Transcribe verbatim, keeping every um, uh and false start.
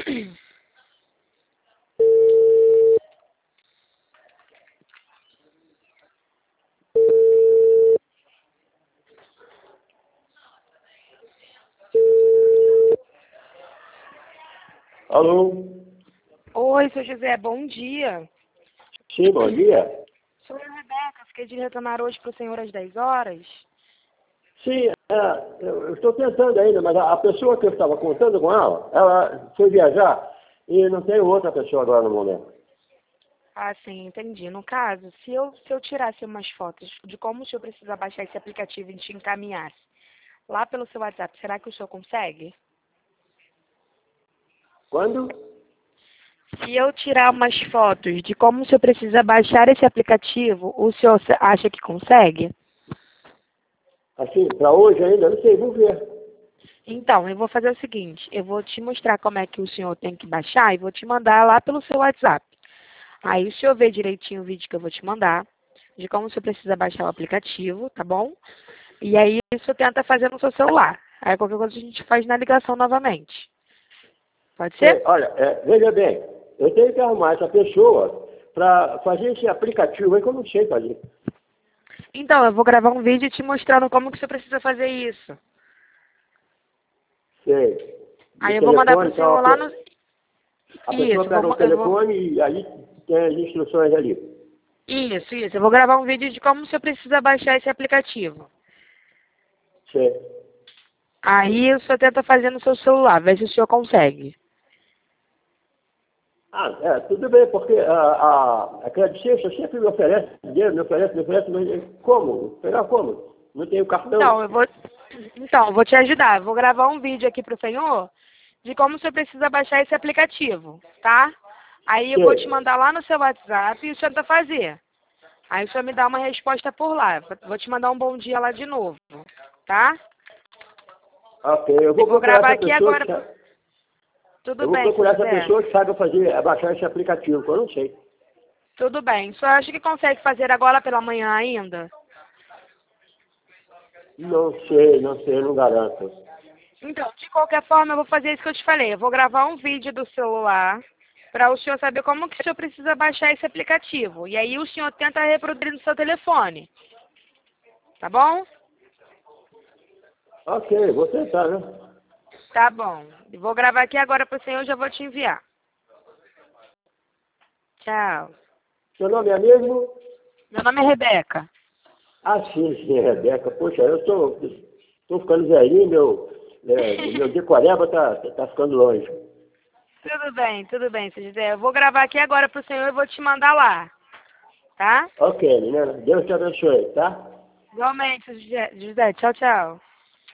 Alô? Oi, seu José, bom dia. Sim, bom dia. Sou a Rebeca, fiquei de retornar hoje para o senhor às dez horas. Sim, é, eu eu estou tentando ainda, mas a, a pessoa que eu estava contando com ela, ela foi viajar e não tem outra pessoa agora no momento. Ah, sim, entendi. No caso, se eu, se eu tirasse umas fotos de como o senhor precisa baixar esse aplicativo e te encaminhasse lá pelo seu WhatsApp, será que o senhor consegue? Quando? Se eu tirar umas fotos de como o senhor precisa baixar esse aplicativo, o senhor acha que consegue? Assim, para hoje ainda, não sei, vou ver. Então, eu vou fazer o seguinte, eu vou te mostrar como é que o senhor tem que baixar e vou te mandar lá pelo seu WhatsApp. Aí o senhor vê direitinho o vídeo que eu vou te mandar, de como o senhor precisa baixar o aplicativo, tá bom? E aí o senhor tenta fazer no seu celular. Aí qualquer coisa a gente faz na ligação novamente. Pode É, ser? olha, é, veja bem, eu tenho que arrumar essa pessoa para fazer esse aplicativo aí que eu não sei fazer. Então, eu vou gravar um vídeo te mostrando como que o senhor precisa fazer isso. Sei. Aí No eu vou mandar telefone, pro então, a, senhor lá no... pe- a pessoa Isso, pega o vou, eu vou... telefone e aí tem as instruções ali. Isso, isso. Eu vou gravar um vídeo de como o senhor precisa baixar esse aplicativo. Sei. Aí o senhor tenta fazer no seu celular, vê se o senhor consegue. Ah, é, tudo bem, porque a, a, a Credit Suisse sempre me oferece dinheiro, me oferece, me oferece, mas como? Pegar como? Não tenho cartão. Então, eu vou... Então, eu vou te ajudar. Eu vou gravar um vídeo aqui pro senhor de como o senhor precisa baixar esse aplicativo, tá? Aí eu vou te Sei. mandar lá no seu WhatsApp e o senhor tenta fazer. Aí o senhor me dá uma resposta por lá. Vou te mandar um bom dia lá de novo, tá? Ok, eu Eu vou vou procurar gravar essa aqui pessoa que agora. sa- Tudo eu vou bem, seu procurar essa José. pessoa que saiba fazer, baixar esse aplicativo, que eu não sei. Tudo bem. O senhor acha que consegue fazer agora pela manhã ainda? Não sei, não sei, não garanto. Então, de qualquer forma, eu vou fazer isso que eu te falei. Eu vou gravar um vídeo do celular para o senhor saber como que o senhor precisa baixar esse aplicativo. E aí o senhor tenta reproduzir no seu telefone. Tá bom? Ok, vou tentar, né? Tá bom. Eu vou gravar aqui agora para o senhor e já vou te enviar. Tchau. Seu nome é mesmo? Meu nome é Rebeca. Ah, sim, sim, Rebeca. Poxa, eu tô, tô ficando velhinho, meu, é, meu decoreba tá, tá ficando longe. Tudo bem, tudo bem, seu José. Eu vou gravar aqui agora para o senhor e vou te mandar lá. Tá? Ok, menina, Deus te abençoe, tá? Igualmente, seu José. José, tchau, tchau.